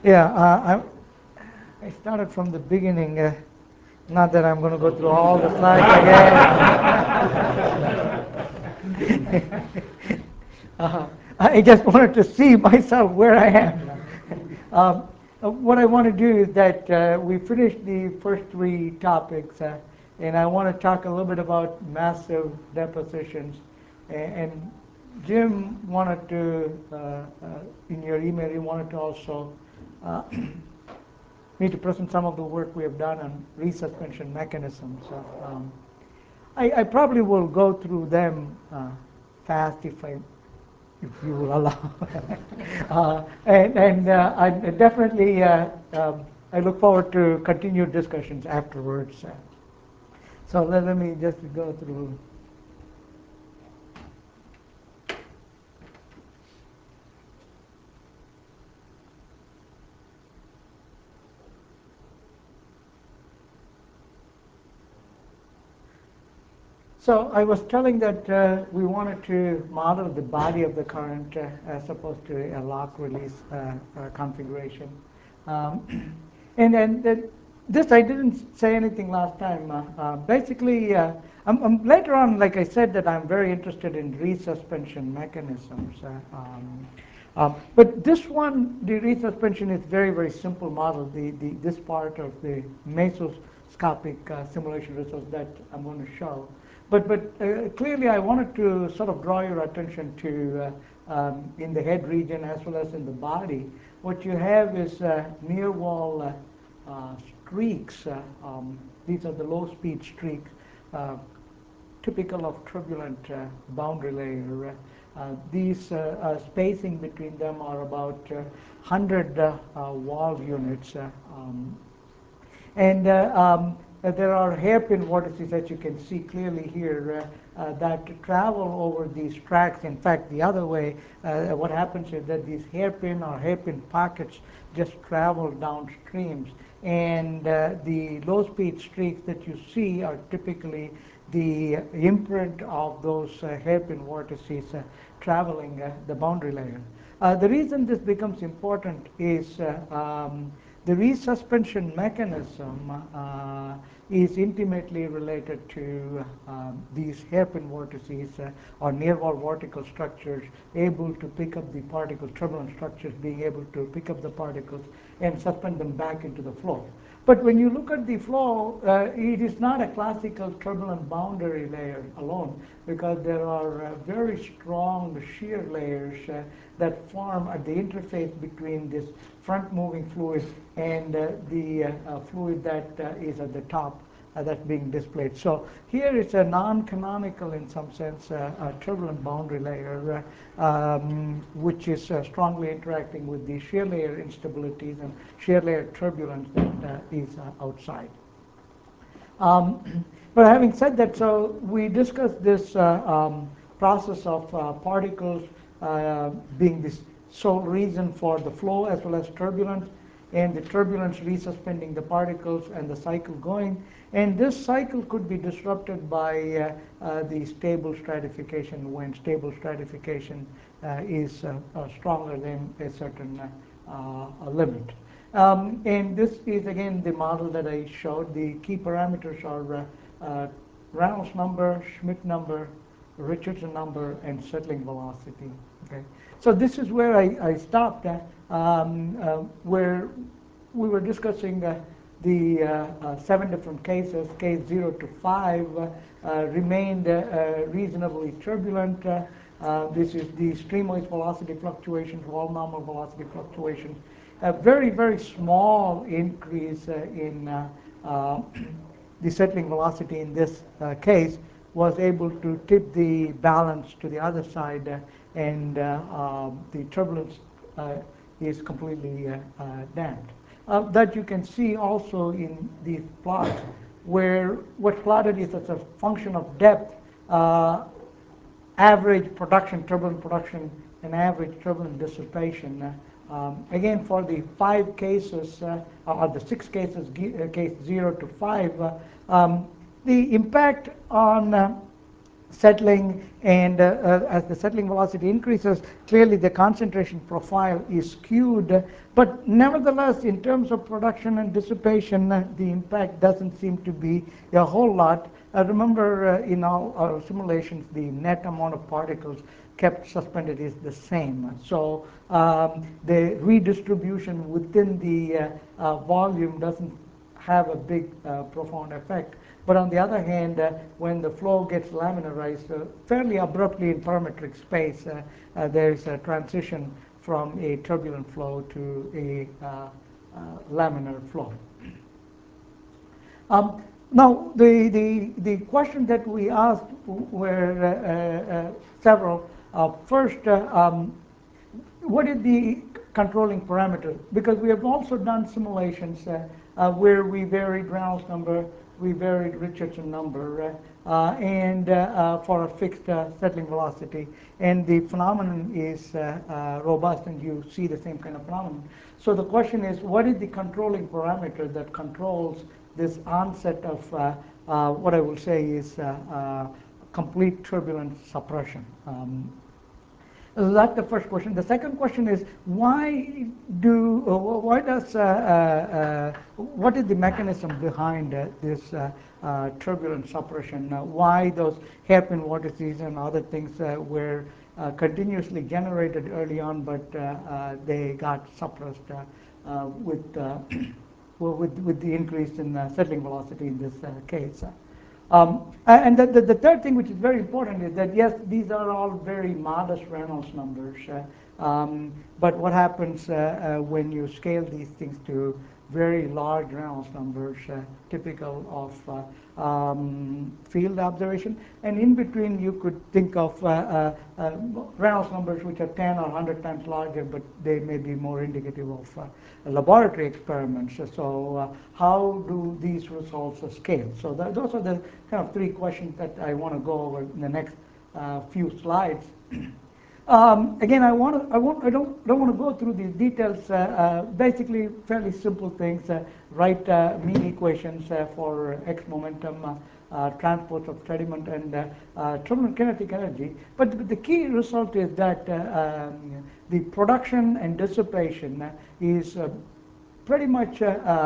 Yeah, I started from the beginning. Not that I'm going to go through all the slides again. I just wanted to see myself where I am. What I want to do is that we finish the first three topics, and I want to talk a little bit about massive depositions. And Jim wanted to, in your email, he wanted to also uh, me to present some of the work we have done on resuspension mechanisms. I probably will go through them fast if you will allow. And I definitely I look forward to continued discussions afterwards. So let me just go through. So I was telling that we wanted to model the body of the current as opposed to a lock-release configuration. Um, and this I didn't say anything last time. Basically, later on, like I said, that I'm very interested in resuspension mechanisms. But this one, the resuspension is very, very simple model. This part of the mesoscopic simulation results that I'm going to show. But clearly, I wanted to sort of draw your attention to in the head region as well as in the body. What you have is near wall streaks. These are the low-speed streaks, typical of turbulent boundary layer. These spacing between them are about 100 wall units. And there are hairpin vortices that you can see clearly here that travel over these tracks. In fact, the other way, what happens is that these hairpin or hairpin pockets just travel downstreams. And the low-speed streaks that you see are typically the imprint of those hairpin vortices traveling the boundary layer. The reason this becomes important is the resuspension mechanism is intimately related to these hairpin vortices or near-wall vortical structures able to pick up the particles, turbulent structures being able to pick up the particles and suspend them back into the flow. But when you look at the flow, it is not a classical turbulent boundary layer alone, because there are very strong shear layers that form at the interface between this front moving fluid and the fluid that is at the top that's being displayed. So here it's a non-canonical, in some sense, turbulent boundary layer, which is strongly interacting with the shear layer instabilities and shear layer turbulence that is outside. But having said that, so we discussed this process of particles being the sole reason for the flow as well as turbulence, and the turbulence resuspending the particles and the cycle going. And this cycle could be disrupted by the stable stratification when stable stratification is stronger than a certain limit. And this is again the model that I showed. The key parameters are Reynolds number, Schmidt number, Richardson number, and settling velocity. Okay, so this is where I stopped, where we were discussing the 7 different cases. Case 0 to 5 remained reasonably turbulent. This is the streamwise velocity fluctuations, wall normal velocity fluctuations. A very, very small increase in the settling velocity in this case was able to tip the balance to the other side, and the turbulence is completely damped. That you can see also in these plots, where what's plotted is as a function of depth, average production, turbulent production, and average turbulent dissipation. Again, for the 5 cases, or the 6 cases, case 0 to 5, the impact on settling, and as the settling velocity increases, clearly the concentration profile is skewed. But nevertheless, in terms of production and dissipation, the impact doesn't seem to be a whole lot. Remember, in all our simulations, the net amount of particles kept suspended is the same. So the redistribution within the volume doesn't have a big profound effect. But on the other hand, when the flow gets laminarized fairly abruptly in parametric space, there is a transition from a turbulent flow to a laminar flow. Now, the question that we asked were several. First, what is the controlling parameter? Because we have also done simulations where we varied Reynolds number, we varied Richardson number, and for a fixed settling velocity. And the phenomenon is robust, and you see the same kind of phenomenon. So the question is, what is the controlling parameter that controls this onset of what I will say is complete turbulence suppression? So that's the first question. The second question is, what is the mechanism behind this turbulence suppression? Why those hairpin vortices and other things were continuously generated early on, but they got suppressed with with the increase in settling velocity in this case. And the third thing, which is very important, is that yes, these are all very modest Reynolds numbers. But what happens when you scale these things to very large Reynolds numbers, typical of field observation? And in between, you could think of Reynolds numbers which are 10 or 100 times larger, but they may be more indicative of laboratory experiments. So how do these results scale? So those are the kind of three questions that I want to go over in the next few slides. Again, I don't want to go through these details. Basically, fairly simple things. Write mean equations for x momentum, transport of sediment, and turbulent kinetic energy. But the key result is that the production and dissipation is pretty much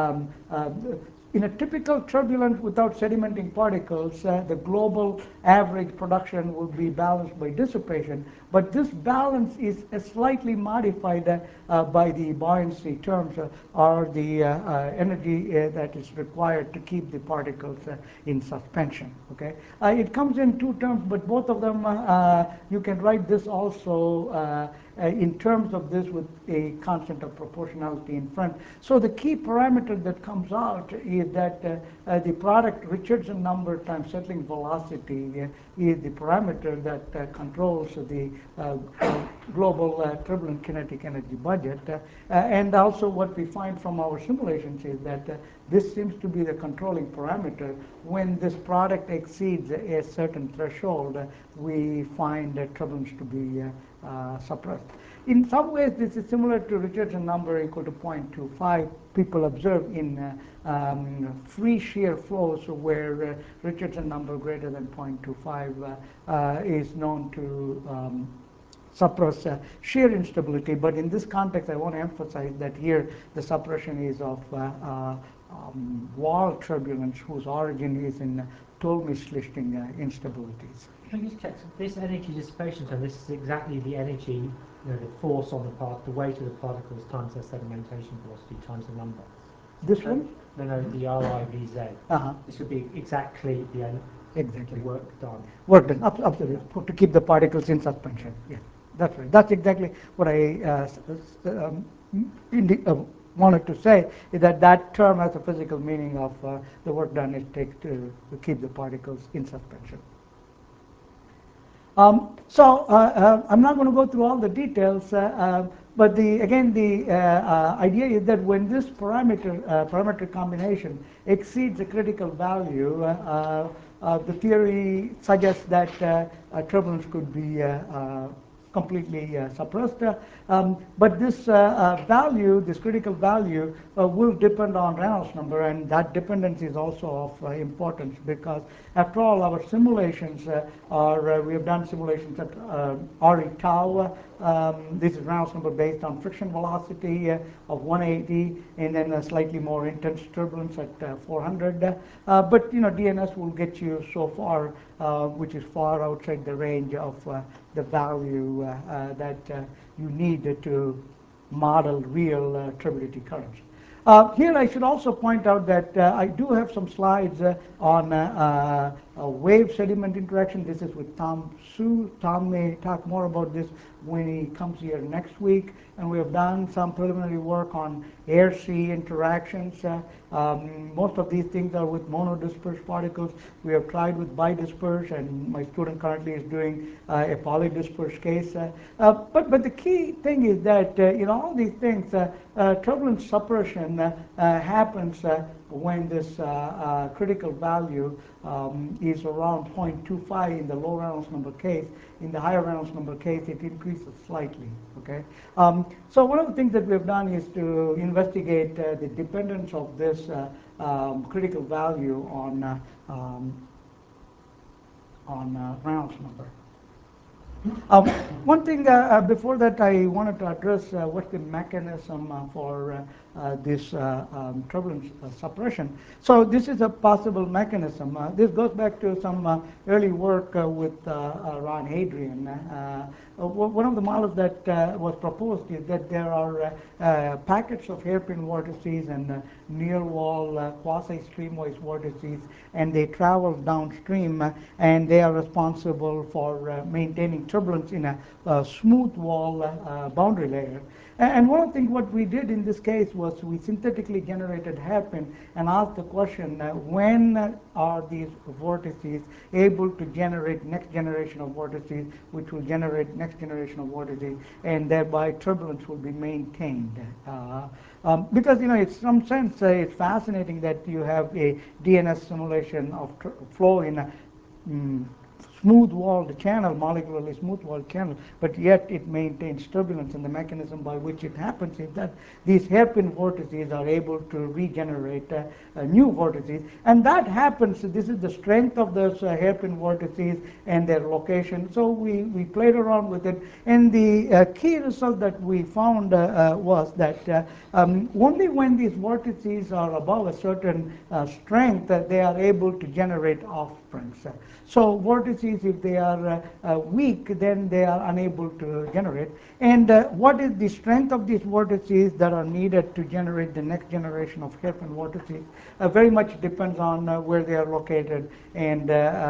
in a typical turbulence without sedimenting particles, the global average production will be balanced by dissipation. But this balance is slightly modified by the buoyancy terms or the energy that is required to keep the particles in suspension. Okay, it comes in two terms, but both of them you can write this also in terms of this with a constant of proportionality in front. So the key parameter that comes out is that the product Richardson number times settling velocity is the parameter that controls the global turbulent kinetic energy budget. And also what we find from our simulations is that this seems to be the controlling parameter. When this product exceeds a certain threshold, we find turbulence to be suppressed. In some ways, this is similar to Richardson number equal to 0.25. People observe in free shear flows where Richardson number greater than 0.25 is known to suppress shear instability. But in this context, I want to emphasize that here the suppression is of wall turbulence whose origin is in Toulmy-Schlichting instabilities. Can you just check, so this energy dissipation term, this is exactly the energy, the force on the part, the weight of the particles times their sedimentation velocity times the number. This one? No, the RIVZ. This would be exactly the work done. Work done, absolutely, to keep the particles in suspension. Yeah, that's right. That's exactly what I wanted to say, is that that term has a physical meaning of the work done it takes to keep the particles in suspension. So I'm not going to go through all the details, but the idea is that when this parametric combination exceeds a critical value, the theory suggests that turbulence could be completely suppressed. But this value, this critical value, will depend on Reynolds number, and that dependence is also of importance because, after all, our simulations we have done simulations at RE tau. This is Reynolds number based on friction velocity of 180, and then a slightly more intense turbulence at 400. But DNS will get you so far, which is far outside the range of the value that you need to model real turbidity currents. Here I should also point out that I do have some slides on wave sediment interaction. This is with Tom Su. Tom may talk more about this when he comes here next week. And we have done some preliminary work on air-sea interactions. Most of these things are with monodispersed particles. We have tried with bidispersed, and my student currently is doing a polydispersed case. But the key thing is that all these things, turbulence suppression happens when this critical value is around 0.25 in the low Reynolds number case. In the higher Reynolds number case, it increases slightly. Okay. So one of the things that we have done is to investigate the dependence of this critical value on Reynolds number. One thing before that I wanted to address what's the mechanism for this turbulence suppression. So this is a possible mechanism. This goes back to some early work with Ron Hadrian. One of the models that was proposed is that there are packets of hairpin vortices and near wall quasi-streamwise vortices, and they travel downstream, and they are responsible for maintaining turbulence in a smooth wall boundary layer. And one of the things what we did in this case was we synthetically generated hairpin and asked the question, when are these vortices able to generate next generation of vortices, which will generate next generation of vortices, and thereby turbulence will be maintained. Because in some sense it's fascinating that you have a DNS simulation of flow in a smooth-walled channel, molecularly smooth-walled channel, but yet it maintains turbulence, and the mechanism by which it happens is that these hairpin vortices are able to regenerate new vortices, and that happens. This is the strength of those hairpin vortices and their location. So we played around with it, and the key result that we found was that only when these vortices are above a certain strength, they are able to generate offsprings. So vortices, if they are weak, then they are unable to generate. And what is the strength of these vortices that are needed to generate the next generation of hairpin vortices very much depends on where they are located and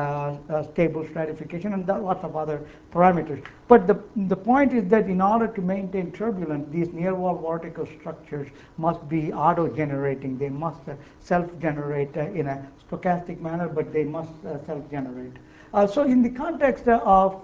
stable stratification and lots of other parameters. But the point is that in order to maintain turbulence, these near-wall vortical structures must be auto-generating. They must self-generate in a stochastic manner, but they must self-generate. So in the context of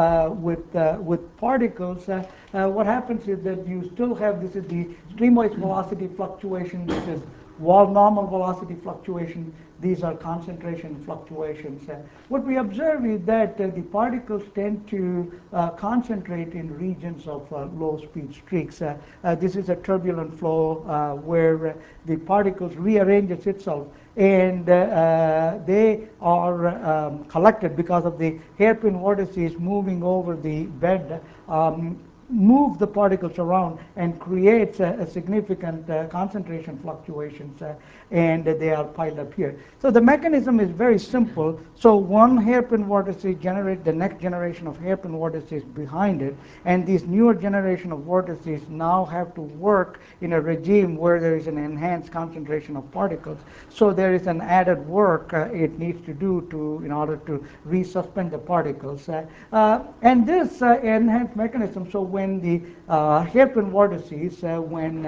with particles, what happens is that you still have, this is the streamwise velocity fluctuation, this is wall normal velocity fluctuation, these are concentration fluctuations. What we observe is that the particles tend to concentrate in regions of low speed streaks. This is a turbulent flow where the particles rearranges itself, and they are collected because of the hairpin vortices moving over the bed, move the particles around and creates a significant concentration fluctuations, and they are piled up here. So the mechanism is very simple. So one hairpin vortice generates the next generation of hairpin vortices behind it, and these newer generation of vortices now have to work in a regime where there is an enhanced concentration of particles. So there is an added work it needs to do in order to resuspend the particles. And this enhanced mechanism, so when the hairpin vortices, when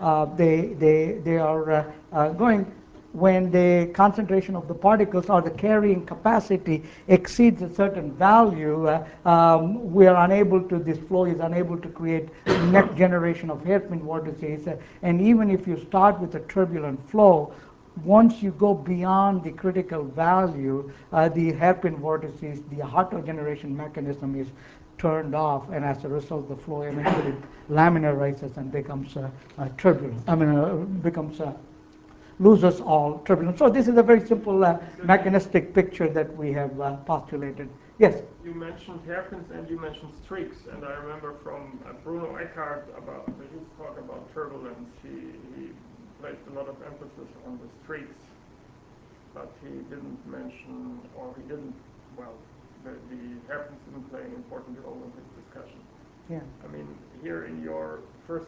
they are going, when the concentration of the particles or the carrying capacity exceeds a certain value, we are unable to, this flow is unable to create next generation of hairpin vortices. And even if you start with a turbulent flow, once you go beyond the critical value, the hairpin vortices, the auto-generation mechanism is turned off, and as a result, the flow eventually laminarizes and becomes turbulent. I mean, becomes loses all turbulence. So this is a very simple mechanistic picture that we have postulated. Yes? You mentioned hairpins and you mentioned streaks, and I remember from Bruno Eckhart about his talk about turbulence. He placed a lot of emphasis on the streaks, but he didn't mention, or he didn't, well, the hairpins didn't play an important role in his discussion. Yeah. I mean, here in your first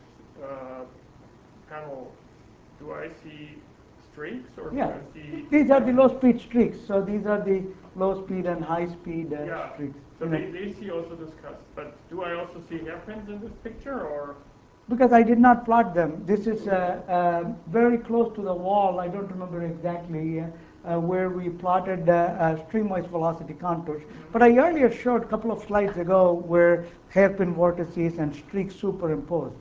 panel, do I see streaks or do Yeah. I see... These are the low-speed streaks. So these are the low-speed and high-speed Yeah. streaks. So these he also discussed, but do I also see hairpins in this picture, or? Because I did not plot them. This is very close to the wall. I don't remember exactly where we plotted streamwise velocity contours. But I earlier showed a couple of slides ago where hairpin vortices and streaks superimposed.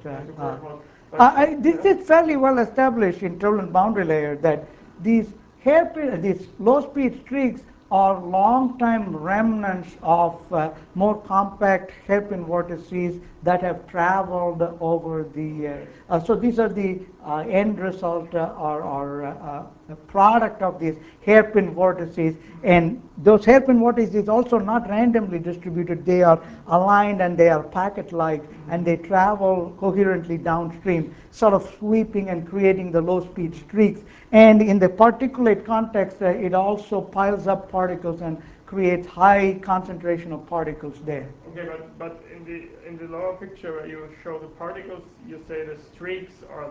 This is fairly well established in turbulent boundary layer that these these low-speed streaks are long-time remnants of more compact hairpin vortices that have traveled over the. So these are the end result or product of these hairpin vortices, and those hairpin vortices also not randomly distributed. They are aligned and they are packet-like, and they travel coherently downstream, sort of sweeping and creating the low-speed streaks. And in the particulate context, it also piles up particles and creates high concentration of particles there. Okay, but in the lower picture where you show the particles, you say the streaks are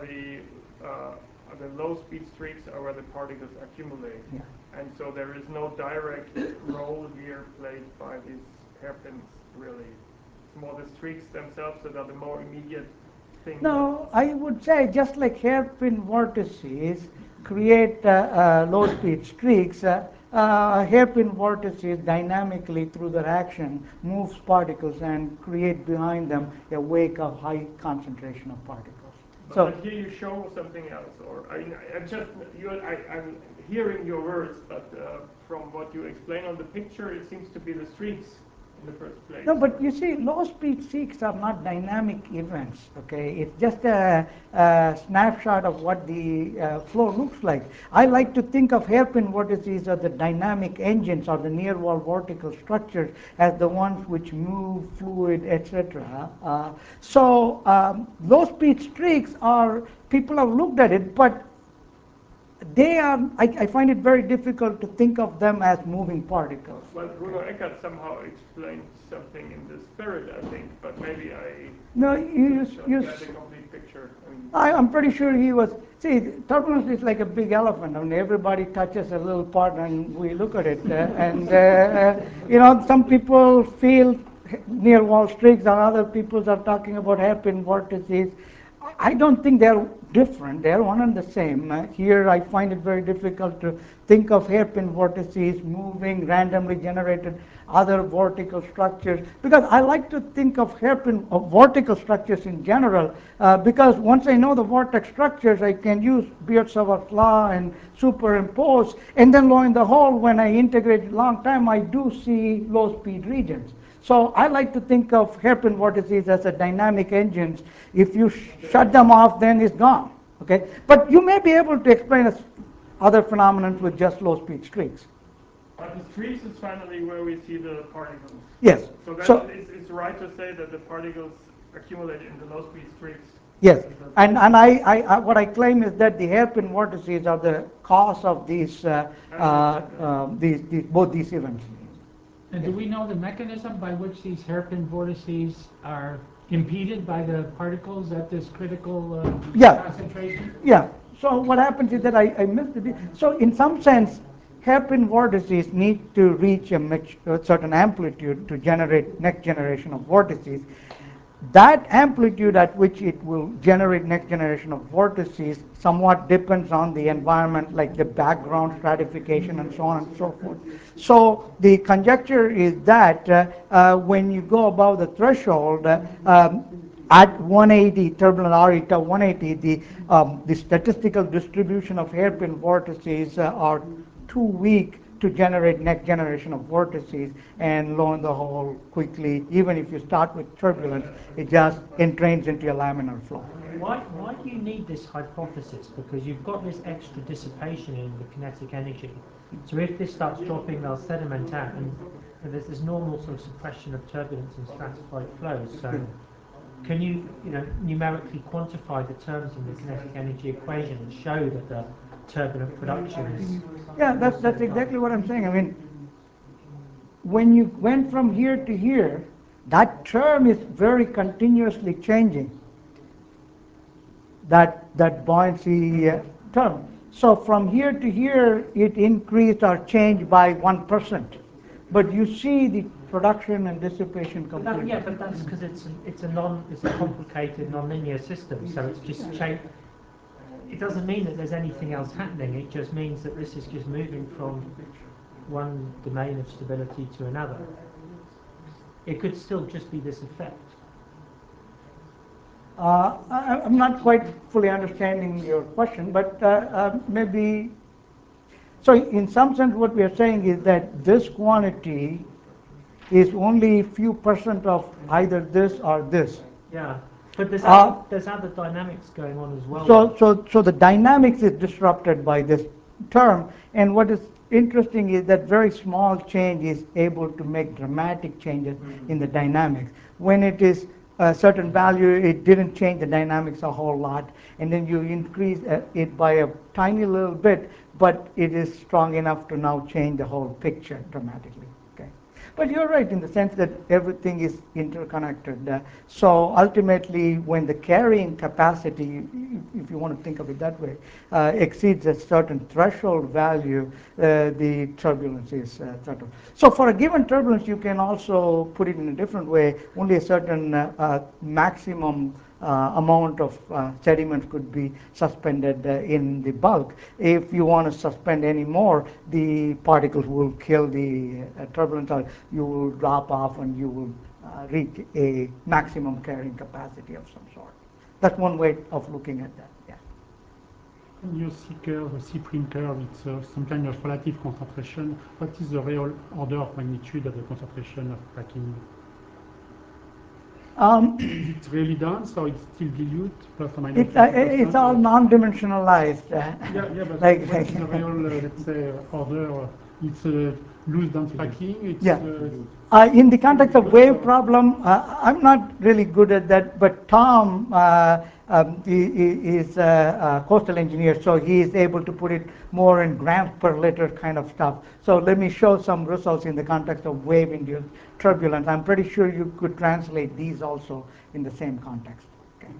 the low-speed streaks are where the particles accumulate. Yeah. And so there is no direct role here played by these hairpins, really. It's more the streaks themselves that are the more immediate thing. No, I would say just like hairpin vortices create low-speed streaks, hairpin vortices dynamically through their action moves particles and create behind them a wake of high concentration of particles. But here you show something else, or I'm hearing your words, but from what you explain on the picture, it seems to be the streaks in the first place. No, but you see, low-speed streaks are not dynamic events, okay? It's just a snapshot of what the flow looks like. I like to think of hairpin vortices as the dynamic engines or the near-wall vortical structures as the ones which move fluid, etc. Low-speed streaks are, people have looked at it, but they are, I find it very difficult to think of them as moving particles. Well, Bruno Eckert somehow explained something in the spirit, I think, but maybe I No, don't get the complete picture. I'm pretty sure he was. See, turbulence is like a big elephant. I mean, everybody touches a little part and we look at it. Some people feel near wall streaks, and other people are talking about hairpin vortices. I don't think they're different. They're one and the same. Here, I find it very difficult to think of hairpin vortices moving randomly generated other vortical structures, because I like to think of hairpin vortical structures in general, because once I know the vortex structures, I can use Beard-Savart law and superimpose, and then lo and behold, when I integrate it long time, I do see low speed regions. So I like to think of hairpin vortices as a dynamic engines. If you shut them off, then it's gone. Okay, but you may be able to explain other phenomena with just low-speed streaks. But the streaks is finally where we see the particles. Yes. So it's right to say that the particles accumulate in the low-speed streaks. Yes, and I what I claim is that the hairpin vortices are the cause of these both these events. And do we know the mechanism by which these hairpin vortices are impeded by the particles at this critical concentration? Yeah. So what happens is that I missed it. So in some sense, hairpin vortices need to reach a certain amplitude to generate next generation of vortices. That amplitude at which it will generate next generation of vortices somewhat depends on the environment, like the background stratification and so on and so forth. So the conjecture is that when you go above the threshold, at 180 turbulent R eta 180, the statistical distribution of hairpin vortices are too weak to generate next generation of vortices, and lo and behold, quickly, even if you start with turbulence, it just entrains into a laminar flow. Why do you need this hypothesis? Because you've got this extra dissipation in the kinetic energy. So if this starts dropping, they'll sediment out, and there's this normal sort of suppression of turbulence in stratified flows. So can you, numerically quantify the terms in the kinetic energy equation and show that the turbulent production is... Yeah, that's exactly what I'm saying. I mean, when you went from here to here, that term is very continuously changing, that buoyancy term. So from here to here, it increased or changed by 1%. But you see the production and dissipation completely. Yeah, but that's because it's a complicated nonlinear system. So it's just changed. It doesn't mean that there's anything else happening. It just means that this is just moving from one domain of stability to another. It could still just be this effect. I'm not quite fully understanding your question, but maybe. So in some sense, what we are saying is that this quantity is only a few percent of either this or this. Yeah, but there's other dynamics going on as well. So the dynamics is disrupted by this term, and what is interesting is that very small change is able to make dramatic changes in the dynamics. When it is a certain value, it didn't change the dynamics a whole lot, and then you increase it by a tiny little bit, but it is strong enough to now change the whole picture dramatically. Okay, but you're right in the sense that everything is interconnected. So ultimately, when the carrying capacity, if you want to think of it that way, exceeds a certain threshold value, the turbulence is certain. So for a given turbulence, you can also put it in a different way. Only a certain maximum amount of sediment could be suspended in the bulk. If you want to suspend any more, the particles will kill the turbulence, or you will drop off and you will reach a maximum carrying capacity of some sort. That's one way of looking at that. Yeah. In your C curve, C prime curve, it's some kind of relative concentration. What is the real order of magnitude of the concentration of cracking? Is it really dense, or it's still dilute, plus or minus? It's all non-dimensionalized. Yeah, but like, what is the real, let's say, order? It's loose dense packing. It's, yeah. In the context of wave problem, I'm not really good at that, but Tom is a coastal engineer, so he is able to put it more in grams per liter kind of stuff. So let me show some results in the context of wave-induced turbulence. I'm pretty sure you could translate these also in the same context. Okay.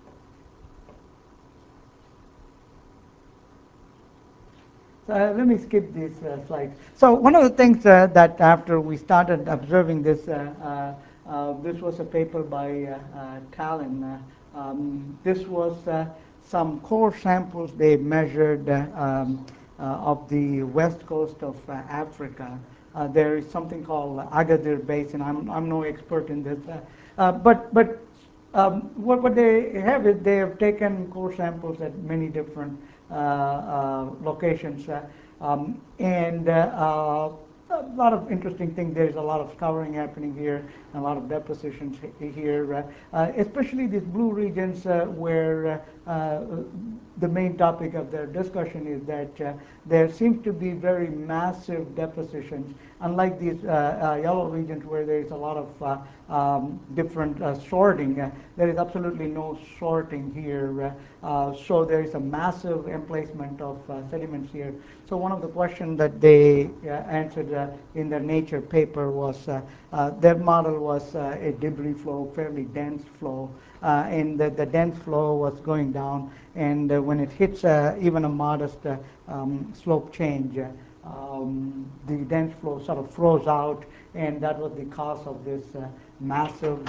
Let me skip these slides. So one of the things that after we started observing this, this was a paper by Tallinn. This was some core samples they measured of the west coast of Africa. There is something called Agadir Basin. I'm no expert in this, but what they have is they have taken core samples at many different locations, and a lot of interesting things. There's a lot of scouring happening here, a lot of depositions here, especially these blue regions where the main topic of their discussion is that there seems to be very massive depositions, unlike these yellow regions where there is a lot of different sorting. There is absolutely no sorting here, so there is a massive emplacement of sediments here. So one of the questions that they answered in their Nature paper was their model was a debris flow, fairly dense flow, and the dense flow was going down, and when it hits even a modest slope change, the dense flow sort of froze out, and that was the cause of this massive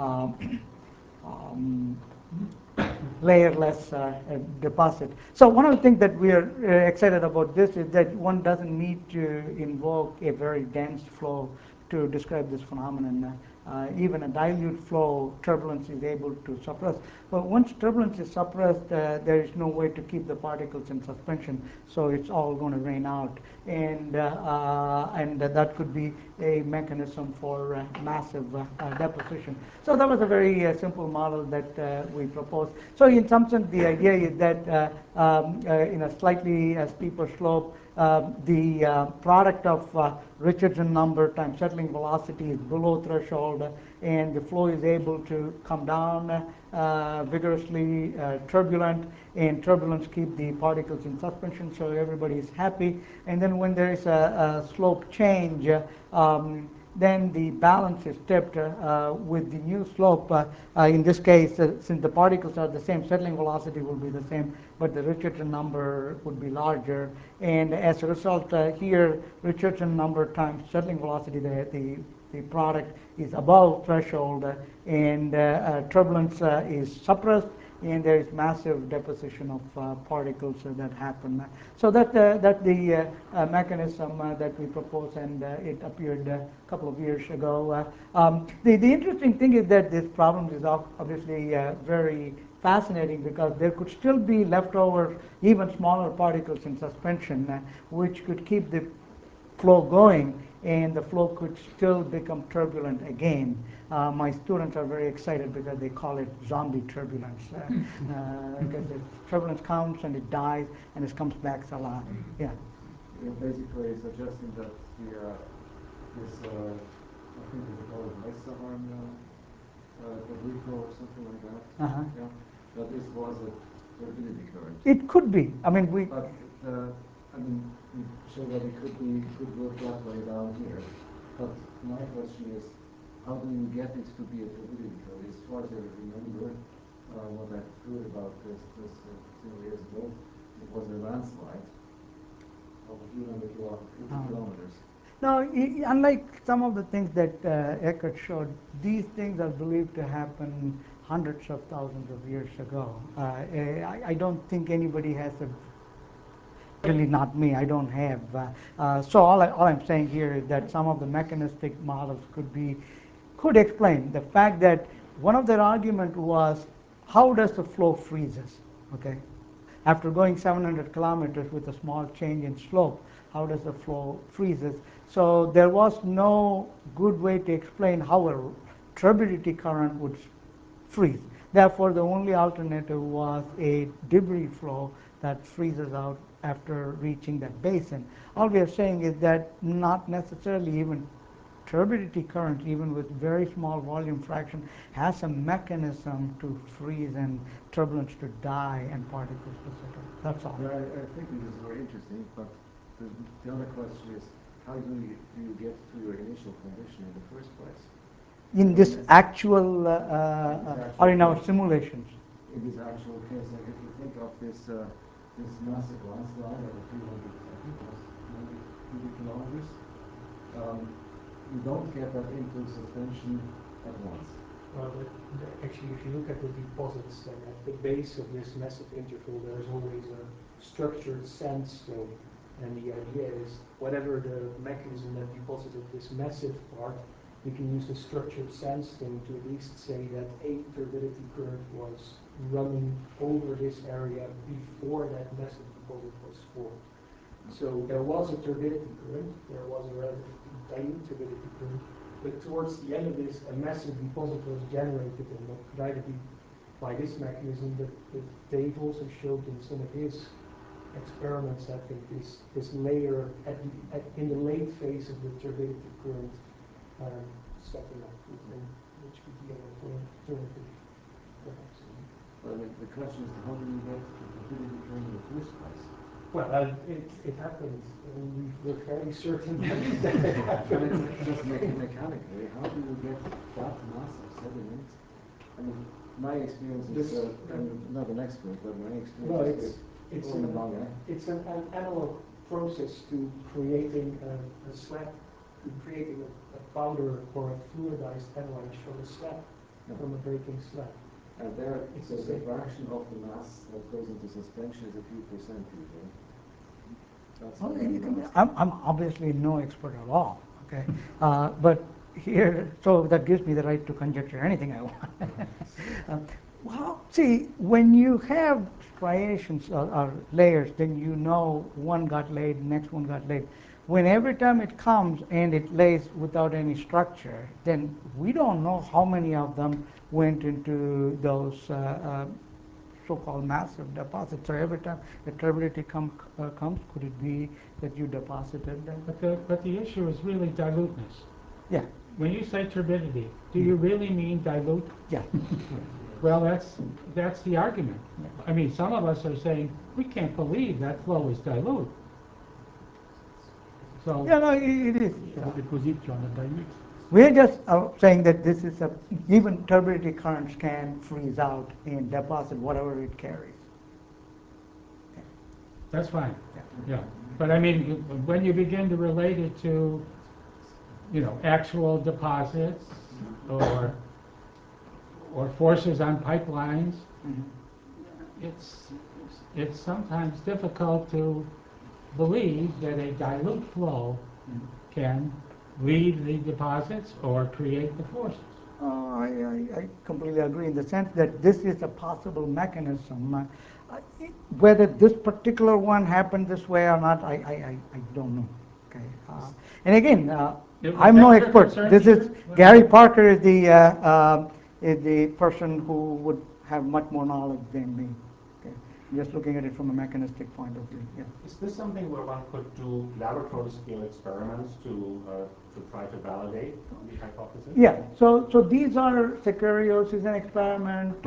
layerless deposit. So one of the things that we are excited about this is that one doesn't need to invoke a very dense flow to describe this phenomenon. even a dilute flow, turbulence is able to suppress. But once turbulence is suppressed, there is no way to keep the particles in suspension, so it's all going to rain out. And that could be a mechanism for massive deposition. So that was a very simple model that we proposed. So in some sense, the idea is that in a slightly steeper slope, the product of Richardson number times settling velocity is below threshold, and the flow is able to come down vigorously turbulent, and turbulence keep the particles in suspension, so everybody is happy. And then when there is a slope change, then the balance is tipped with the new slope. In this case, since the particles are the same, settling velocity will be the same, but the Richardson number would be larger. And as a result, here, Richardson number times settling velocity, the product is above threshold, and turbulence is suppressed, and there is massive deposition of particles that happen. So that's the mechanism that we propose, and it appeared a couple of years ago. The interesting thing is that this problem is obviously very fascinating, because there could still be leftover, even smaller particles in suspension, which could keep the flow going, and the flow could still become turbulent again. My students are very excited because they call it zombie turbulence, because the turbulence comes and it dies and it comes back a lot. Yeah. You're basically suggesting that this, I think it's called Westerhorn debris flow or something like that. Uh-huh. Yeah. That this was a turbidity current. It could be. I mean, But I mean, you show that it could work that way down here. But my question is, how do you get it to be a turbidity current? As far as I remember, what I heard about this several years ago, it was a landslide of a few hundred kilometers. Now, unlike some of the things that Eckert showed, these things are believed to happen hundreds of thousands of years ago. I don't think anybody has a, really not me, I don't have. So all I'm saying here is that some of the mechanistic models could explain the fact that one of their argument was, how does the flow freezes, okay? After going 700 kilometers with a small change in slope, how does the flow freezes? So there was no good way to explain how a turbidity current would freeze. Therefore, the only alternative was a debris flow that freezes out after reaching that basin. All we are saying is that not necessarily even turbidity current, even with very small volume fraction, has a mechanism to freeze and turbulence to die and particles to settle. That's all. Yeah, I think this is very interesting, but the other question is, how do you get to your initial condition in the first place? In this actual, or in our simulations? In this actual case, like if you think of this massive landslide of a few hundred, I think it was 90 kilometers, you don't get that into suspension at once. Well, actually, if you look at the deposits, then at the base of this massive interval, there's always a structured sandstone. And the idea is, whatever the mechanism that deposited this massive part, you can use the structured sandstone to at least say that a turbidity current was running over this area before that massive deposit was formed. So there was a turbidity current, there was a relatively dilute turbidity current, but towards the end of this, a massive deposit was generated, and that could either be by this mechanism, but Dave also showed in some of his experiments, I think, this layer in the late phase of the turbidity current stepping up, which could be an alternative, perhaps. But the question is, how do you get the turbidity current in the first place? Well, it happened. We're fairly certain that it happened. Just mechanically, how do you get that massive sediment? I mean, my experience is, I'm not an expert, but my experience is it's an analog process to creating a slab, to creating a powder or a fluidized avalanche from a slab, from a breaking slab. And there, it's a fraction of the mass that goes into suspension is a few percent usually. That's Well, I'm obviously no expert at all, okay? But here, so that gives me the right to conjecture anything I want. Well, see, when you have striations or layers, then you know one got laid, next one got laid. When every time it comes and it lays without any structure, then we don't know how many of them went into those so-called massive deposits. So every time the turbidity comes, could it be that you deposited them? But the issue is really diluteness. Yeah, When you say turbidity, do you really mean dilute? yeah. Well, that's the argument. I mean, some of us are saying, we can't believe that flow is dilute. So, Yeah, no, it is. le position de dilute. We're just saying that this is even turbidity currents can freeze out and deposit whatever it carries. That's fine, yeah. But I mean, when you begin to relate it to, you know, actual deposits or forces on pipelines, it's sometimes difficult to believe that a dilute flow can lead the deposits or create the forces. I completely agree in the sense that this is a possible mechanism. Whether this particular one happened this way or not, I don't know. Okay. And again, I'm no expert. This is Gary Parker is the person who would have much more knowledge than me. Okay. Just looking at it from a mechanistic point of view. Yeah. Is this something where one could do laboratory scale experiments to try to validate the hypothesis? Yeah. So these are Sicarios is an experiment.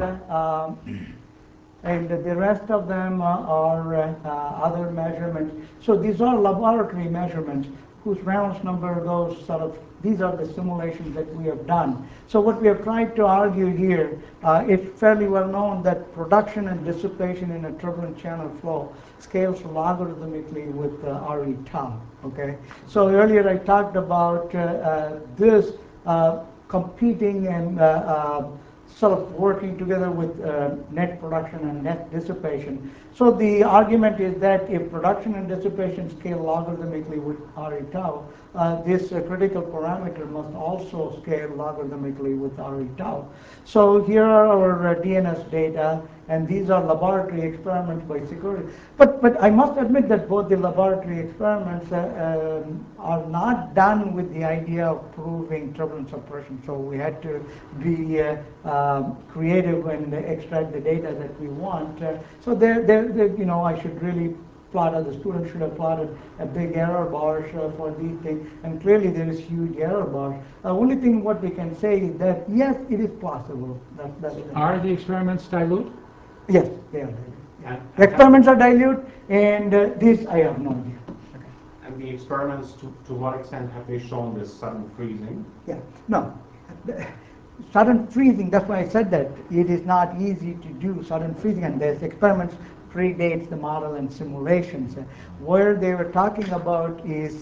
And the rest of them are other measurements. So these are laboratory measurements whose Reynolds number goes these are the simulations that we have done. So what we have tried to argue here, it's fairly well known that production and dissipation in a turbulent channel flow scales logarithmically with RE tau, okay? So earlier I talked about this competing and sort of working together with net production and net dissipation. So the argument is that if production and dissipation scale logarithmically with RE tau, this critical parameter must also scale logarithmically with RE tau. So here are our DNS data, and these are laboratory experiments by Sicario. But I must admit that both the laboratory experiments are not done with the idea of proving turbulent suppression. So we had to be creative and extract the data that we want. So you know, I should really plot, the students should have plotted a big error bars for these things, and clearly there is huge error bars. Only thing what we can say is that yes, it is possible. Are the experiments dilute? Yes, they are dilute. The experiments are dilute, and this I have no idea. And the experiments, to what extent have they shown this sudden freezing? Yeah, no. Sudden freezing, that's why I said that it is not easy to do sudden freezing, and there's experiments predates the model and simulations. Where they were talking about is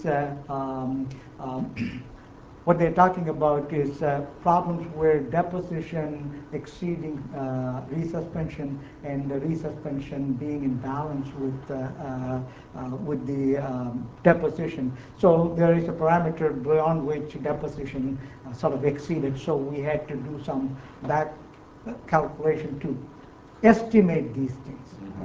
what they're talking about is problems where deposition exceeding resuspension and the resuspension being in balance with the deposition. So there is a parameter beyond which deposition sort of exceeded. So we had to do some back calculation to estimate these things.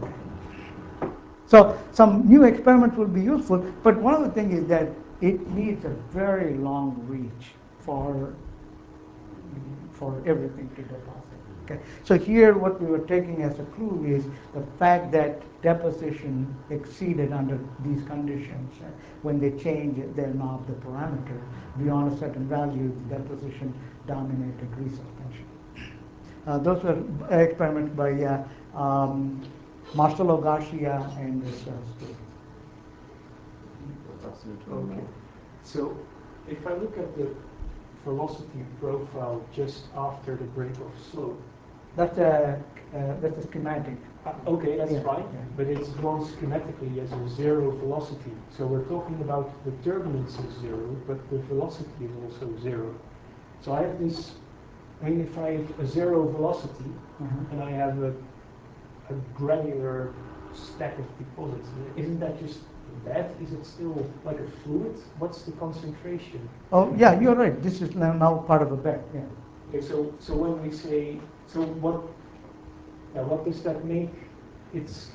So some new experiments will be useful, but one of the things is that it needs a very long reach for everything to deposit. Okay. So here what we were taking as a clue is the fact that deposition exceeded under these conditions. When they change their knob, the parameter, beyond a certain value, the deposition dominated resuspension. Those were experiments by Marcelo Garcia and his students. Okay. So if I look at the velocity profile just after the break of slope. That's a schematic. Okay, that's Yeah, fine, yeah. but it's drawn schematically as a zero velocity. So we're talking about the turbulence is zero, but the velocity is also zero. So I have this, I mean, if I have a zero velocity and I have a granular stack of deposits, isn't that just bed, is it still like a fluid? What's the concentration? Oh, yeah, you're right. This is now part of a bed. Yeah. Okay, so when we say, so what does that make? It's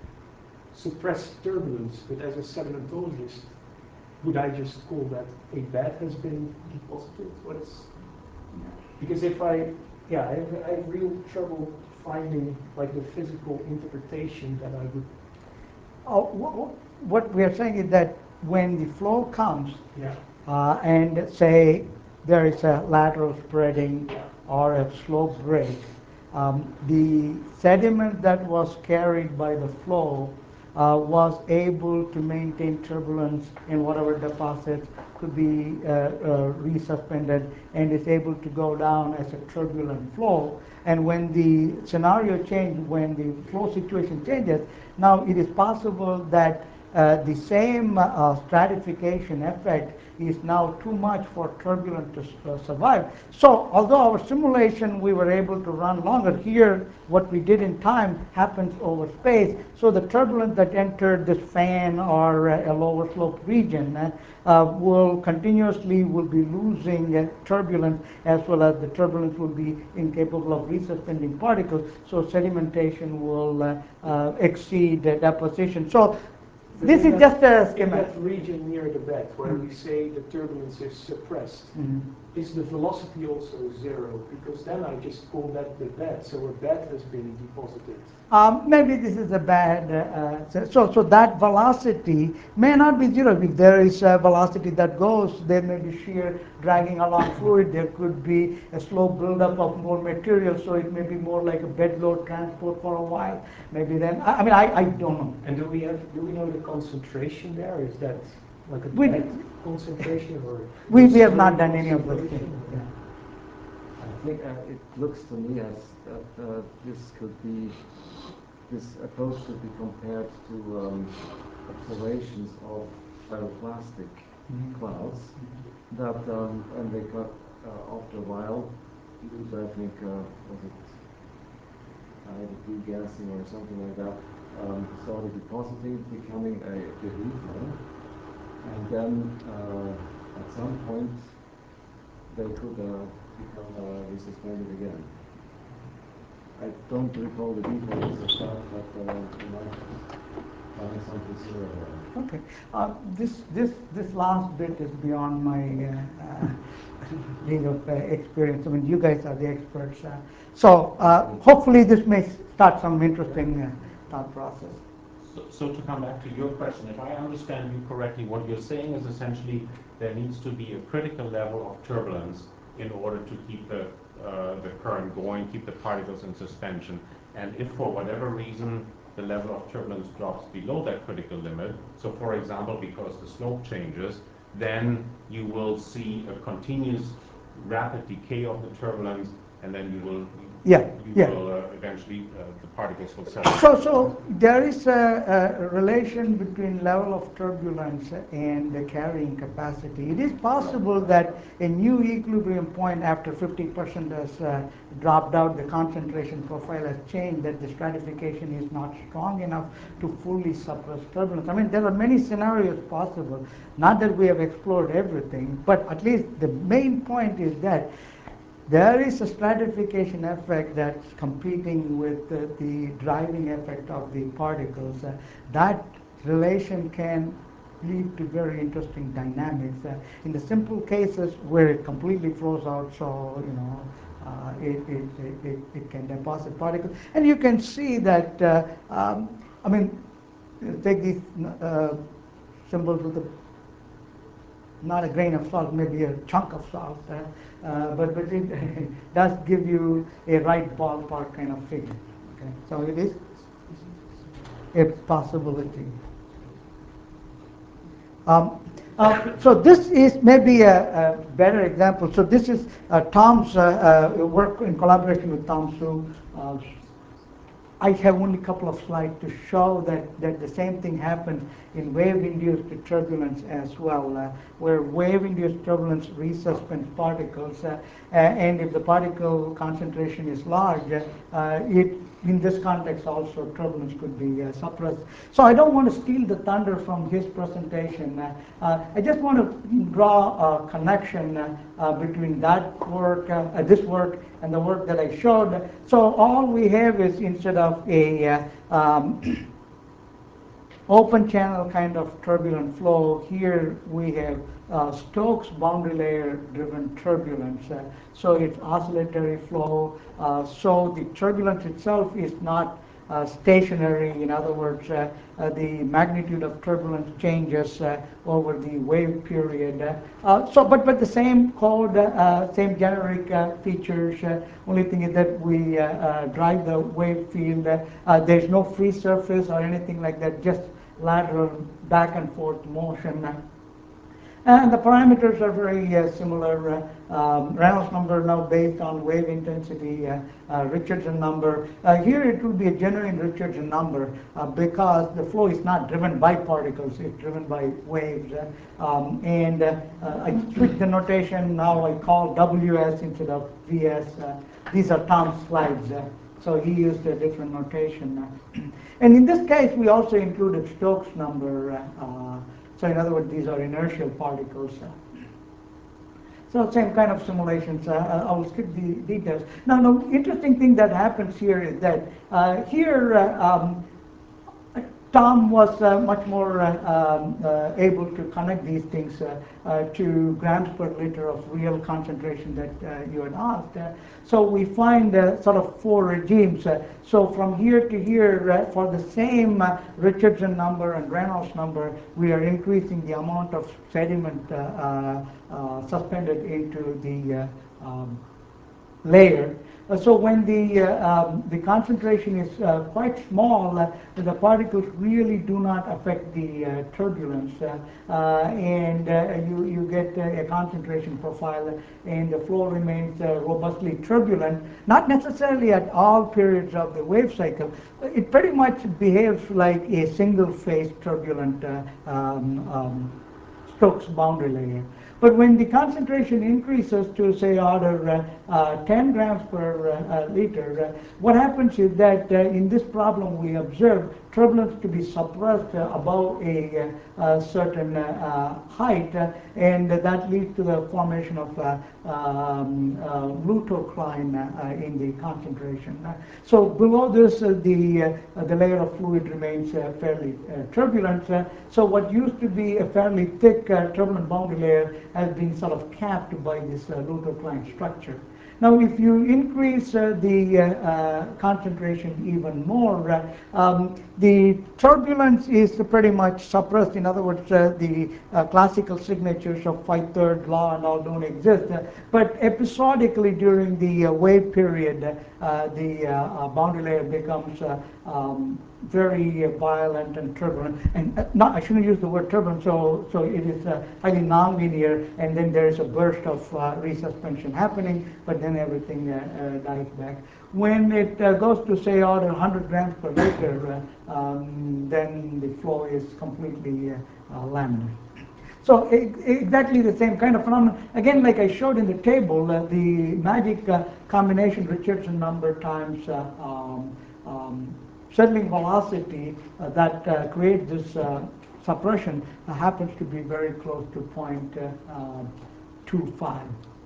suppressed turbulence, but as a sedimentologist, would I just call that a bed has been deposited? What is, because if I have real trouble finding like the physical interpretation that I would. Oh, what we are saying is that when the flow comes, Yeah. and say there is a lateral spreading or a slope break, the sediment that was carried by the flow was able to maintain turbulence in whatever deposits could be resuspended and is able to go down as a turbulent flow. And when the scenario changes, when the flow situation changes, now it is possible that the same stratification effect is now too much for turbulence to survive. So although our simulation we were able to run longer, here what we did in time happens over space. So the turbulence that entered this fan or a lower slope region will be losing turbulence, as well as the turbulence will be incapable of resuspending particles. So sedimentation will exceed deposition. So But this in is that- just a In schematic. that region near the bed, where we say the turbulence is suppressed, is the velocity also zero? Because then I just call that the bed, so a bed has been deposited. Maybe this is a bad, so that velocity may not be zero. If there is a velocity that goes, there may be shear dragging along fluid. There could be a slow buildup of more material, so it may be more like a bed load transport for a while. Maybe then, I don't know. And do we know the concentration there? Is that like a We- bed concentration or? We have not done any of those things. concentration? Yeah. I think it looks to me as that this approach could be compared to observations of pyroclastic clouds that when they got after a while use, I think, was it degassing or something like that, started depositing, becoming a reflow, and then at some point they could become resuspended again. I don't recall the details of that, but you might find something similar there. Okay. This last bit is beyond my league of experience. I mean, you guys are the experts. So hopefully this may start some interesting thought process. So to come back to your question, if I understand you correctly, what you're saying is essentially there needs to be a critical level of turbulence in order to keep the current going, keep the particles in suspension. And if for whatever reason the level of turbulence drops below that critical limit, so for example, because the slope changes, then you will see a continuous rapid decay of the turbulence, and then you will eventually the particles will settle. So there is a relation between level of turbulence and the carrying capacity. It is possible that a new equilibrium point after 50% has dropped out, the concentration profile has changed, that the stratification is not strong enough to fully suppress turbulence. I mean, there are many scenarios possible. Not that we have explored everything, but at least the main point is that there is a stratification effect that's competing with the driving effect of the particles. That relation can lead to very interesting dynamics. In the simple cases where it completely flows out, so it can deposit particles, and you can see that. I mean, take these symbols with not a grain of salt, maybe a chunk of salt, but it does give you a right ballpark kind of figure. Okay? So it is a possibility. So this is maybe a better example. So this is Tom's work in collaboration with Tom Su. I have only a couple of slides to show that the same thing happens in wave-induced turbulence as well, where wave-induced turbulence resuspends particles, and if the particle concentration is large, it in this context also turbulence could be suppressed. So I don't want to steal the thunder from his presentation. I just want to draw a connection between that work, this work, and the work that I showed. So all we have is, instead of a open channel kind of turbulent flow, here we have Stokes boundary layer driven turbulence. So it's oscillatory flow. So the turbulence itself is not stationary. In other words, the magnitude of turbulence changes over the wave period. But the same code, same generic features. Only thing is that we drive the wave field. There's no free surface or anything like that. Just lateral back and forth motion. And the parameters are very similar. Reynolds number now based on wave intensity, Richardson number. Here it will be a genuine Richardson number because the flow is not driven by particles, it's driven by waves. I switched the notation, now I call WS instead of VS. These are Tom's slides. So he used a different notation. And in this case, we also included Stokes number. So in other words, these are inertial particles. So same kind of simulations. I will skip the details. Now, the interesting thing that happens here is that Tom was much more able to connect these things to grams per liter of real concentration that you had asked. So we find sort of four regimes. So from here to here, for the same Richardson number and Reynolds number, we are increasing the amount of sediment suspended into the layer. So when the concentration is quite small, the particles really do not affect the turbulence, and you get a concentration profile, and the flow remains robustly turbulent. Not necessarily at all periods of the wave cycle. It pretty much behaves like a single-phase turbulent Stokes boundary layer. But when the concentration increases to, say, order 10 grams per liter, what happens is that in this problem we observe turbulence to be suppressed above a certain height, and that leads to the formation of lutocline in the concentration. So below this, the layer of fluid remains fairly turbulent. So what used to be a fairly thick turbulent boundary layer has been sort of capped by this lutocline structure. Now, if you increase the concentration even more, the turbulence is pretty much suppressed. In other words, the classical signatures of Phi-third law and all don't exist. But episodically during the wave period, the boundary layer becomes very violent and turbulent. And I shouldn't use the word turbulent, so it is highly nonlinear, and then there is a burst of resuspension happening, but then everything dies back. When it goes to, say, order 100 grams per liter, then the flow is completely laminar. So exactly the same kind of phenomenon. Again, like I showed in the table, the magic combination Richardson number times settling velocity that creates this suppression happens to be very close to 0.25.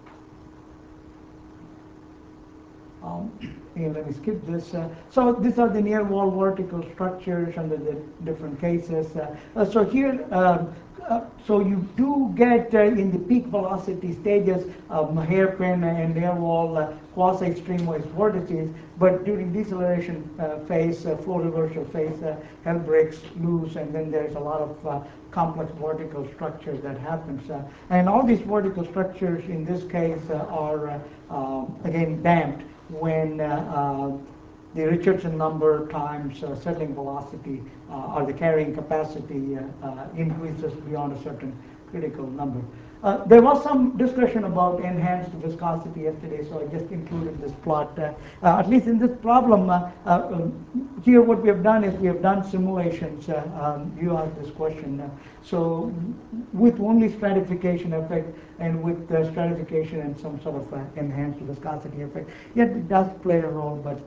And let me skip this. So these are the near wall vertical structures under the different cases. So here, so you do get in the peak velocity stages hairpin and near wall quasi-streamwise vortices, but during deceleration phase, flow reversal phase, hell breaks loose, and then there's a lot of complex vertical structure that happens. And all these vertical structures in this case are again damped when the Richardson number times settling velocity or the carrying capacity increases beyond a certain critical number. There was some discussion about enhanced viscosity yesterday, so I just included this plot. At least in this problem, here what we have done is we have done simulations. You asked this question. So with only stratification effect and with stratification and some sort of enhanced viscosity effect, yet it does play a role, but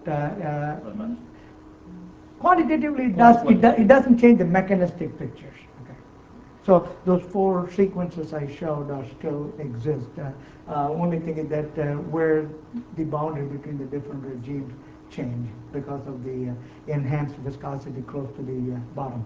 quantitatively it doesn't change the mechanistic pictures. Okay. So those 4 sequences I showed are still exist. Only thing is that where the boundary between the different regimes change because of the enhanced viscosity close to the bottom.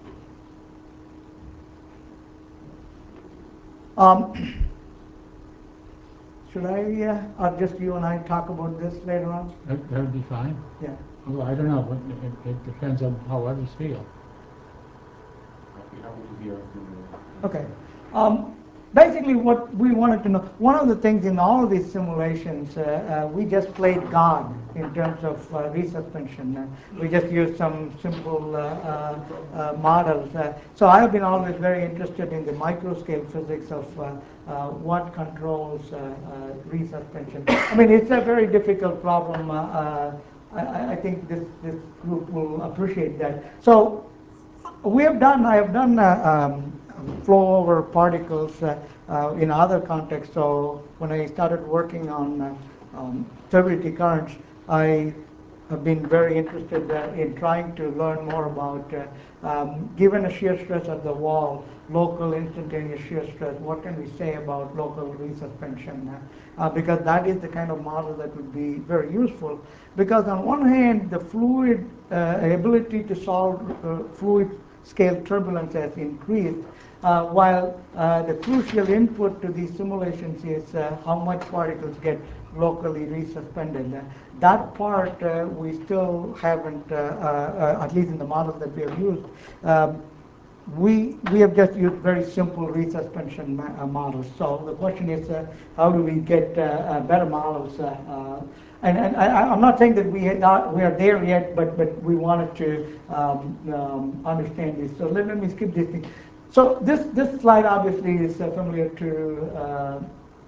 Should I, or just you and I talk about this later on? That would be fine. Yeah. Well, I don't know, it depends on how others feel. I'd be happy to hear Okay. Basically, what we wanted to know, one of the things in all of these simulations, we just played God in terms of resuspension. We just used some simple models. So I have been always very interested in the microscale physics of what controls resuspension. I mean, it's a very difficult problem. I think this group will appreciate that. So I have done flow over particles in other contexts. So when I started working on turbidity currents, I have been very interested in trying to learn more about, given a shear stress at the wall, local instantaneous shear stress, what can we say about local resuspension? Because that is the kind of model that would be very useful. Because on one hand, the fluid ability to solve fluid scale turbulence has increased, while the crucial input to these simulations is how much particles get locally resuspended. That part we still haven't, at least in the models that we have used, we have just used very simple resuspension models. So the question is, how do we get better models? And I'm not saying that we are there yet, but we wanted to understand this. So let me skip this thing. So this slide obviously is familiar to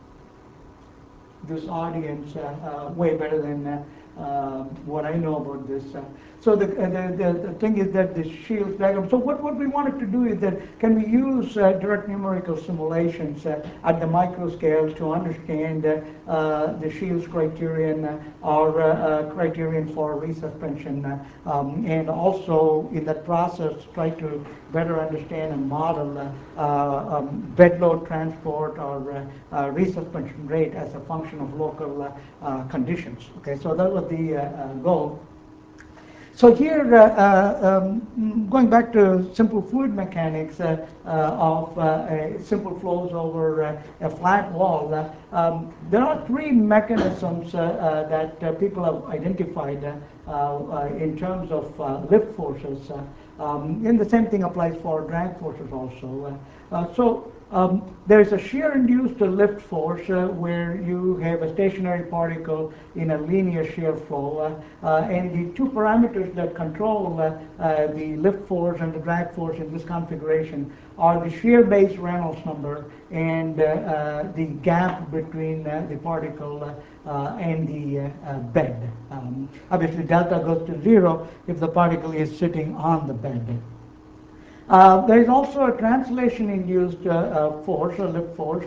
this audience way better than what I know about this. So the thing is that the Shields diagram. So what we wanted to do is that can we use direct numerical simulations at the micro scale to understand the Shields criterion or criterion for resuspension, and also in that process try to better understand and model bed load transport or resuspension rate as a function of local conditions. Okay, so that was the goal. So here, going back to simple fluid mechanics of simple flows over a flat wall, there are 3 mechanisms that people have identified in terms of lift forces. And the same thing applies for drag forces also. There is a shear-induced lift force where you have a stationary particle in a linear shear flow, and the 2 parameters that control the lift force and the drag force in this configuration are the shear base Reynolds number and the gap between the particle and the bed. Obviously, delta goes to 0 if the particle is sitting on the bed. There is also a translation-induced force, a lift force,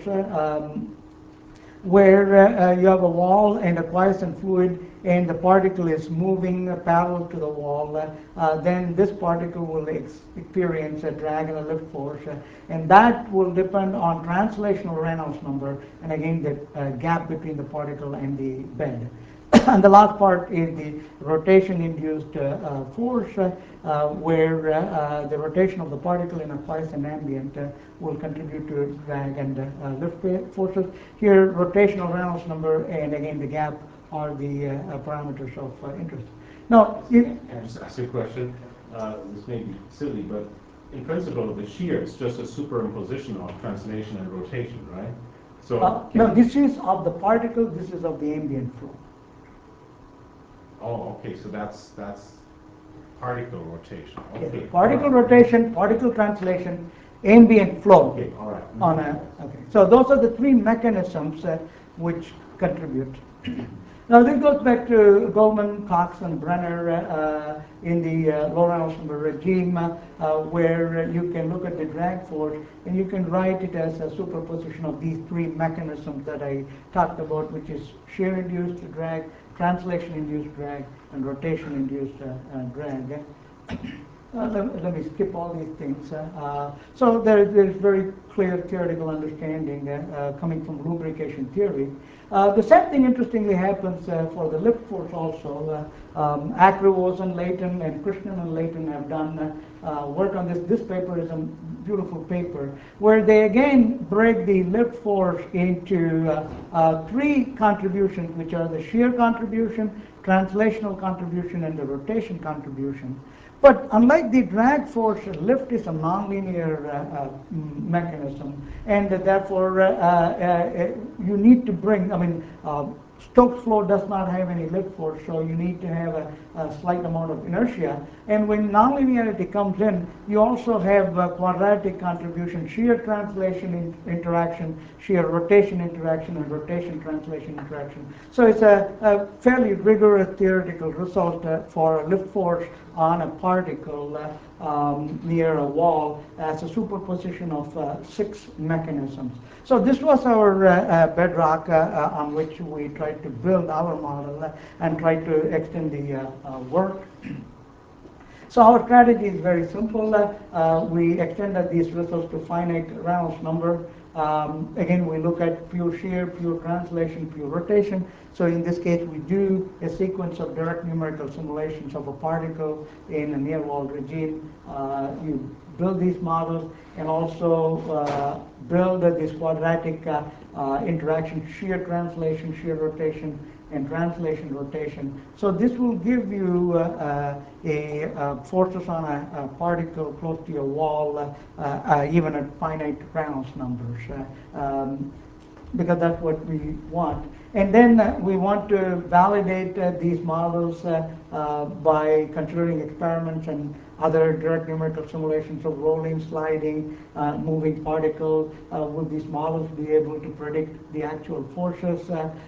where you have a wall and a quiescent fluid, and the particle is moving parallel to the wall. Then this particle will experience a drag and a lift force, and that will depend on translational Reynolds number, and again the gap between the particle and the bed. And the last part is the rotation-induced force, where the rotation of the particle in a quiescent ambient will contribute to drag and lift forces. Here, rotational Reynolds number and again the gap are the parameters of interest. Now, Can I just ask you a question? This may be silly, but in principle, the shear is just a superimposition of translation and rotation, right? So no, this is of the particle, this is of the ambient flow. Oh, okay, so that's particle rotation. Okay. Particle rotation, particle translation, ambient flow Okay, all right. on a, okay. So those are the three mechanisms which contribute. Now this goes back to Goldman, Cox, and Brenner in the low Reynolds number regime, where you can look at the drag force and you can write it as a superposition of these three mechanisms that I talked about, which is shear-induced drag, translation-induced drag, and rotation-induced drag. Let me skip all these things. So there's very clear theoretical understanding coming from lubrication theory. The same thing, interestingly, happens for the lift force also. Akrivos and Layton and Krishnan and Layton have done work on this. This paper is a beautiful paper where they again break the lift force into three contributions, which are the shear contribution, translational contribution, and the rotation contribution. But unlike the drag force, lift is a nonlinear mechanism, and therefore you need to bring, Stokes flow does not have any lift force, so you need to have a slight amount of inertia. And when nonlinearity comes in, you also have quadratic contribution, shear translation interaction, shear rotation interaction, and rotation translation interaction. So it's a fairly rigorous theoretical result for a lift force on a particle near a wall as a superposition of 6 mechanisms. So this was our bedrock on which we tried to build our model and tried to extend the work. So our strategy is very simple. We extended these results to finite Reynolds number. Again, we look at pure shear, pure translation, pure rotation. So in this case, we do a sequence of direct numerical simulations of a particle in a near-wall regime. You build these models and also build this quadratic interaction, shear translation, shear rotation, and translation rotation. So this will give you forces on a particle close to your wall, even at finite Reynolds numbers, because that's what we want. And then we want to validate these models by considering experiments and other direct numerical simulations of rolling, sliding, moving particles. Will these models be able to predict the actual forces?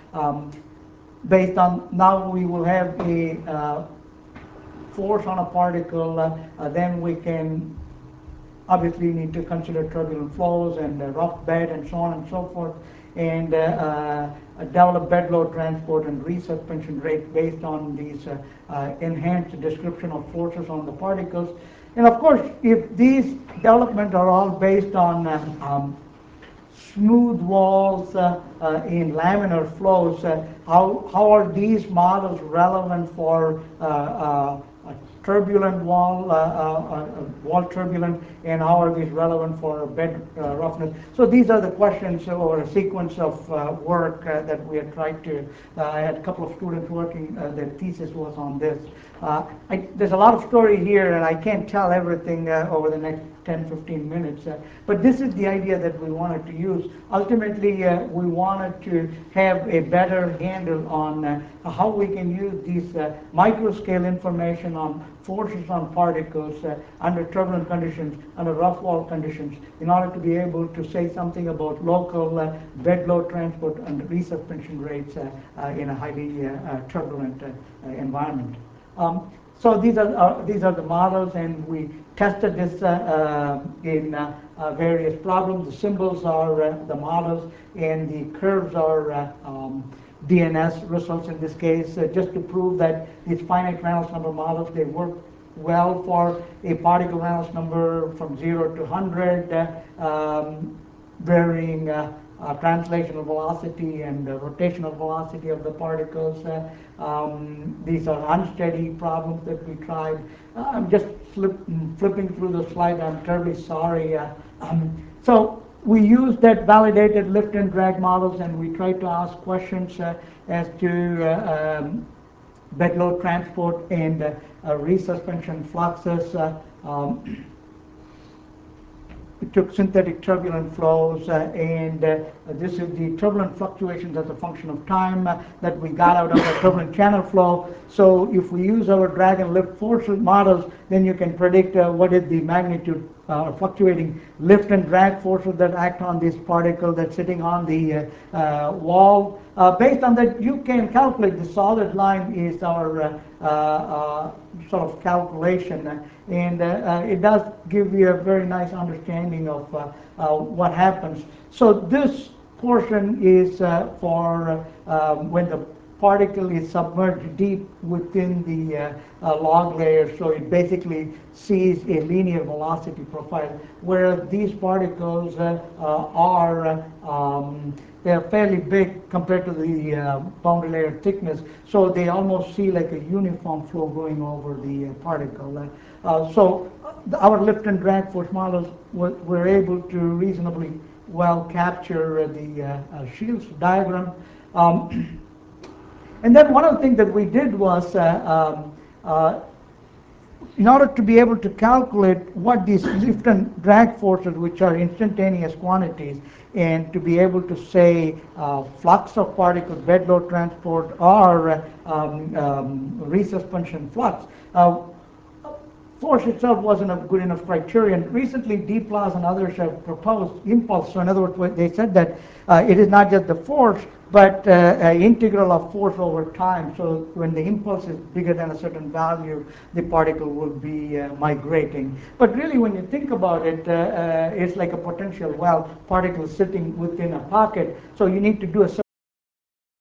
Based on, now we will have a force on a particle, then we can obviously need to consider turbulent flows and rough bed and so on and so forth, and develop bed load transport and resuspension rate based on these enhanced description of forces on the particles. And of course, if these developments are all based on smooth walls in laminar flows, how are these models relevant for a turbulent wall, wall turbulent, and how are these relevant for bed roughness? So these are the questions or a sequence of work that we had tried to, I had a couple of students working, their thesis was on this. There's a lot of story here and I can't tell everything over the next 10-15 minutes, but this is the idea that we wanted to use. Ultimately, we wanted to have a better handle on how we can use these microscale information on forces on particles under turbulent conditions, under rough wall conditions, in order to be able to say something about local bed load transport and resuspension rates in a highly turbulent environment. So these are the models, and we tested this in various problems. The symbols are the models, and the curves are DNS results in this case, just to prove that these finite Reynolds number models, they work well for a particle Reynolds number from 0 to 100, varying translational velocity and rotational velocity of the particles. These are unsteady problems that we tried. I'm just flipping through the slide. I'm terribly sorry. So we used that validated lift and drag models, and we tried to ask questions as to bed load transport and resuspension fluxes. took synthetic turbulent flows, and this is the turbulent fluctuations as a function of time that we got out of the turbulent channel flow. So if we use our drag and lift force models, then you can predict what is the magnitude fluctuating lift and drag forces that act on this particle that's sitting on the wall. Based on that, you can calculate the solid line is our sort of calculation, and it does give you a very nice understanding of what happens. So this portion is for when the particle is submerged deep within the log layer, so it basically sees a linear velocity profile, whereas these particles they're fairly big compared to the boundary layer thickness, so they almost see like a uniform flow going over the particle. Our lift and drag force models were able to reasonably well capture the Shields diagram. And then one of the things that we did was, in order to be able to calculate what these lift and drag forces, which are instantaneous quantities, and to be able to say flux of particles, bed load transport, or resuspension flux, force itself wasn't a good enough criterion. Recently, Diplas and others have proposed impulse. So in other words, they said that it is not just the force, but an integral of force over time. So when the impulse is bigger than a certain value, the particle will be migrating. But really, when you think about it, it's like a potential well particle sitting within a pocket. So you need to do a certain